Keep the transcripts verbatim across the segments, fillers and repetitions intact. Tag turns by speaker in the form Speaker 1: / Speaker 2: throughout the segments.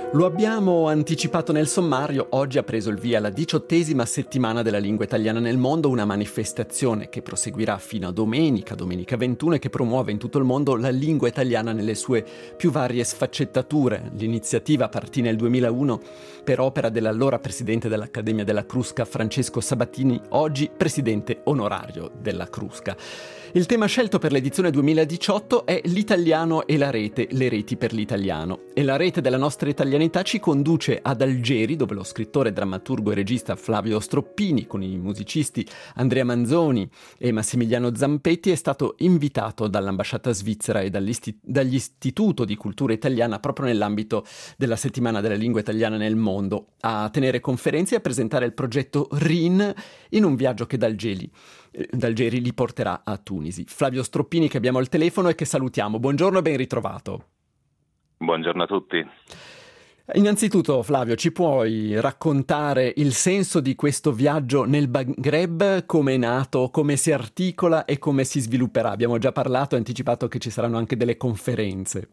Speaker 1: Lo abbiamo anticipato nel sommario, oggi ha preso il via la diciottesima settimana della lingua italiana nel mondo, una manifestazione che proseguirà fino a domenica, domenica ventuno, e che promuove in tutto il mondo la lingua italiana nelle sue più varie sfaccettature. L'iniziativa partì nel duemilauno per opera dell'allora presidente dell'Accademia della Crusca Francesco Sabatini, oggi presidente onorario della Crusca. Il tema scelto per l'edizione duemiladiciotto è l'italiano e la rete, le reti per l'italiano. E la rete della nostra italianità ci conduce ad Algeri, dove lo scrittore, drammaturgo e regista Flavio Stroppini, con i musicisti Andrea Manzoni e Massimiliano Zampetti, è stato invitato dall'ambasciata svizzera e dall'Istituto di Cultura Italiana, proprio nell'ambito della settimana della lingua italiana nel mondo, a tenere conferenze e a presentare il progetto R I N in un viaggio che da Algeri, da Algeri li porterà a Tunisi. Flavio Stroppini, che abbiamo al telefono e che salutiamo. Buongiorno e ben ritrovato.
Speaker 2: Buongiorno a tutti.
Speaker 1: Innanzitutto, Flavio, ci puoi raccontare il senso di questo viaggio nel Maghreb, come è nato, come si articola e come si svilupperà? Abbiamo già parlato e anticipato che ci saranno anche delle conferenze.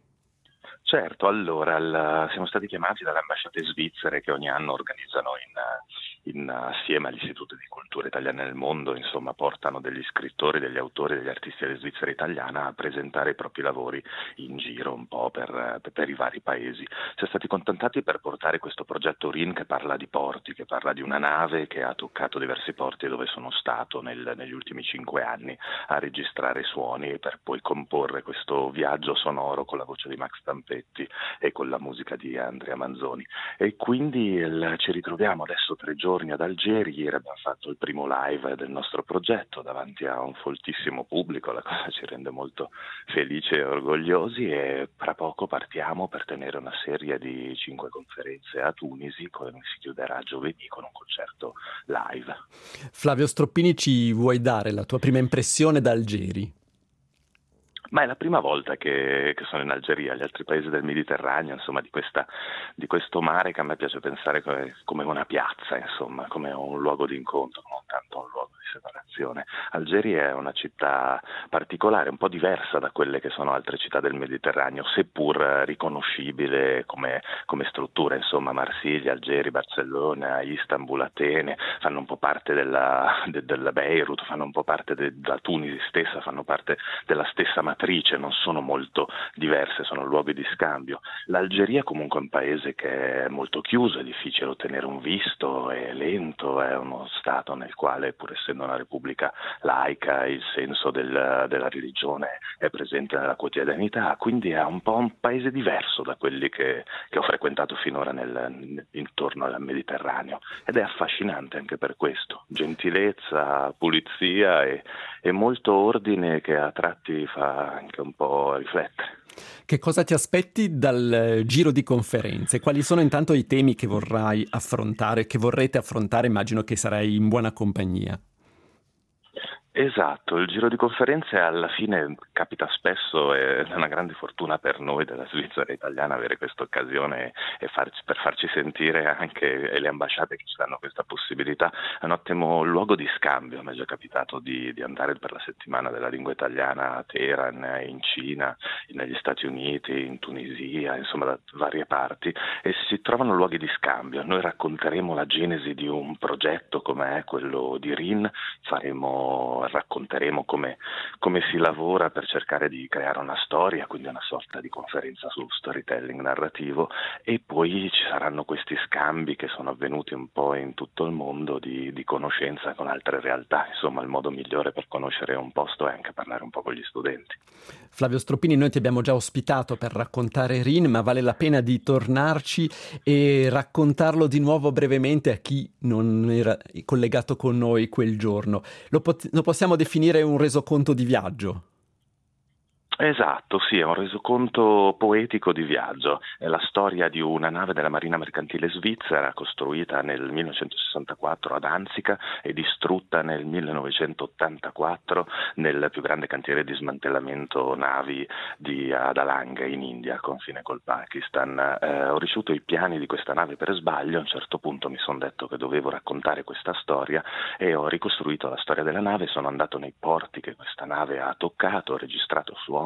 Speaker 2: Certo, allora il, siamo stati chiamati dalle ambasciate svizzere che ogni anno organizzano in, in, assieme agli istituti di cultura italiana nel mondo, insomma portano degli scrittori, degli autori, degli artisti della Svizzera italiana a presentare i propri lavori in giro un po' per, per, per i vari paesi. Siamo stati contattati per portare questo progetto R I N che parla di porti, che parla di una nave che ha toccato diversi porti dove sono stato nel, negli ultimi cinque anni a registrare suoni per poi comporre questo viaggio sonoro con la voce di Max Tampetti e con la musica di Andrea Manzoni. E quindi il, ci ritroviamo adesso tre giorni ad Algeri. Ieri abbiamo fatto il primo live del nostro progetto davanti a un foltissimo pubblico, la cosa ci rende molto felici e orgogliosi, e tra poco partiamo per tenere una serie di cinque conferenze a Tunisi, che si chiuderà giovedì con un concerto live.
Speaker 1: Flavio Stroppini, ci vuoi dare la tua prima impressione da Algeri?
Speaker 2: Ma è la prima volta che, che sono in Algeria, gli altri paesi del Mediterraneo, insomma, di, questa, di questo mare che a me piace pensare come, come una piazza, insomma, come un luogo di incontro, non tanto un luogo di separazione. Algeri è una città particolare, un po' diversa da quelle che sono altre città del Mediterraneo, seppur riconoscibile come, come struttura, insomma, Marsiglia, Algeri, Barcellona, Istanbul, Atene, fanno un po' parte della, de, della Beirut, fanno un po' parte della Tunisi stessa, fanno parte della stessa matrice, non sono molto diverse, sono luoghi di scambio. L'Algeria comunque è un paese che è molto chiuso, è difficile ottenere un visto, è lento, è uno stato nel quale, pur essendo una repubblica laica, il senso del, della religione è presente nella quotidianità, quindi è un po' un paese diverso da quelli che, che ho frequentato finora nel, intorno al Mediterraneo, ed è affascinante anche per questo. Gentilezza, pulizia e, e molto ordine che a tratti fa anche un po' riflettere.
Speaker 1: Che cosa ti aspetti dal giro di conferenze? Quali sono intanto i temi che vorrai affrontare, che vorrete affrontare? Immagino che sarai in buona compagnia.
Speaker 2: Esatto, il giro di conferenze alla fine capita spesso, è una grande fortuna per noi della Svizzera italiana avere questa occasione e farci, per farci sentire anche e le ambasciate che ci danno questa possibilità. È un ottimo luogo di scambio, mi è già capitato di, di andare per la settimana della lingua italiana a Teheran, in Cina, negli Stati Uniti, in Tunisia, insomma da varie parti, e si trovano luoghi di scambio. Noi racconteremo la genesi di un progetto come è quello di R I N, faremo racconteremo come, come si lavora per cercare di creare una storia, quindi una sorta di conferenza sullo storytelling narrativo, e poi ci saranno questi scambi che sono avvenuti un po' in tutto il mondo di, di conoscenza con altre realtà. Insomma, il modo migliore per conoscere un posto è anche parlare un po' con gli studenti.
Speaker 1: Flavio Stroppini, noi ti abbiamo già ospitato per raccontare R I N, ma vale la pena di tornarci e raccontarlo di nuovo brevemente a chi non era collegato con noi quel giorno. Lo, pot- lo possiamo definire un resoconto di viaggio?
Speaker 2: Esatto, sì, è un resoconto poetico di viaggio. È la storia di una nave della Marina Mercantile Svizzera costruita nel millenovecentosessantaquattro ad Danzica e distrutta nel millenovecentottantaquattro nel più grande cantiere di smantellamento navi di ad Alang in India, a confine col Pakistan. Eh, ho ricevuto i piani di questa nave per sbaglio, a un certo punto mi sono detto che dovevo raccontare questa storia e ho ricostruito la storia della nave, sono andato nei porti che questa nave ha toccato, ho registrato suoni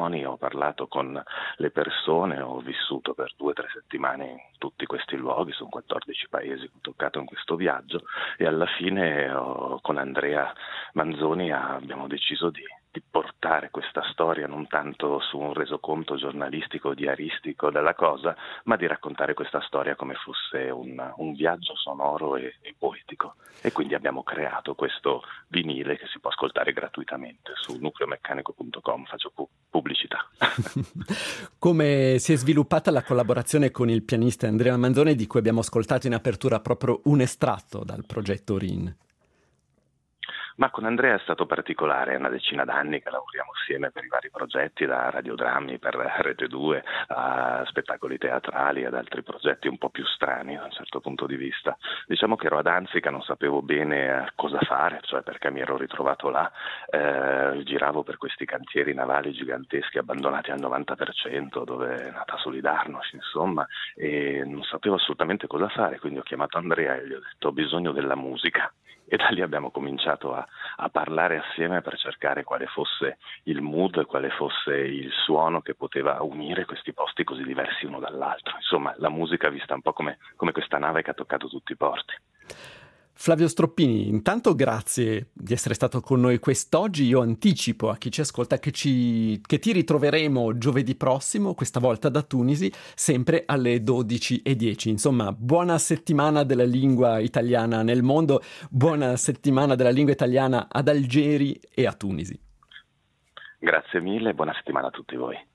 Speaker 2: suoni, ho parlato con le persone, ho vissuto per due o tre settimane in tutti questi luoghi, sono quattordici paesi che ho toccato in questo viaggio e alla fine ho, con Andrea Manzoni abbiamo deciso di di portare questa storia non tanto su un resoconto giornalistico, diaristico della cosa, ma di raccontare questa storia come fosse un, un viaggio sonoro e, e poetico. E quindi abbiamo creato questo vinile che si può ascoltare gratuitamente su nucleomeccanico punto com, faccio pu- pubblicità.
Speaker 1: Come si è sviluppata la collaborazione con il pianista Andrea Manzoni, di cui abbiamo ascoltato in apertura proprio un estratto dal progetto R I N?
Speaker 2: Ma con Andrea è stato particolare, è una decina d'anni che lavoriamo assieme per i vari progetti, da radiodrammi per Rete due a spettacoli teatrali, ad altri progetti un po' più strani da un certo punto di vista. Diciamo che ero ad Danzica, non sapevo bene cosa fare, cioè perché mi ero ritrovato là, eh, giravo per questi cantieri navali giganteschi abbandonati al novanta per cento, dove è nata Solidarnosc, insomma, e non sapevo assolutamente cosa fare, quindi ho chiamato Andrea e gli ho detto ho bisogno della musica. E da lì abbiamo cominciato a, a parlare assieme per cercare quale fosse il mood, quale fosse il suono che poteva unire questi posti così diversi uno dall'altro. Insomma, la musica vista un po' come, come questa nave che ha toccato tutti i porti.
Speaker 1: Flavio Stroppini, intanto grazie di essere stato con noi quest'oggi. Io anticipo a chi ci ascolta che, ci, che ti ritroveremo giovedì prossimo, questa volta da Tunisi, sempre alle dodici e dieci. Insomma, buona settimana della lingua italiana nel mondo, buona settimana della lingua italiana ad Algeri e a Tunisi.
Speaker 2: Grazie mille e buona settimana a tutti voi.